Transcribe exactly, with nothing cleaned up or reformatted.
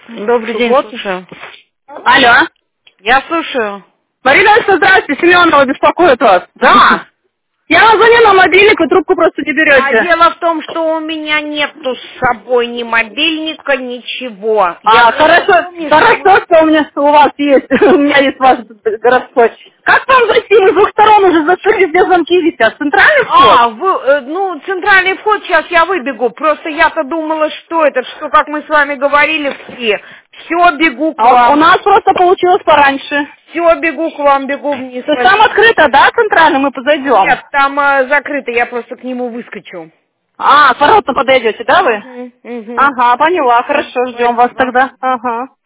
Добрый день, Вот. слушаю. Алло. Я слушаю. Марина, здравствуйте, Семенова беспокоит вас. Да. Я вам звоню на мобильник, вы трубку просто не А берете. дело в том, что у меня нету с собой ни мобильника, ничего. Я А, просто хорошо, помню, что вы- хорошо, что у меня у вас есть, у меня есть ваш городской. Как вам зайти? Мы с двух сторон уже закрыли, где звонки висят. Центральный вход? А, вы, э, ну, центральный вход, сейчас я выбегу. Просто я-то думала, что это, что, как мы с вами говорили все. Все, бегу к А у вам. нас просто получилось пораньше. Все, бегу к вам, бегу вниз. То есть там открыто, да, центральный, мы подойдем? Нет, там э, закрыто, я просто к нему выскочу. А, к воротам подойдете, да вы? Угу, угу. Ага, поняла, хорошо, ждем вас Спасибо. тогда. Ага.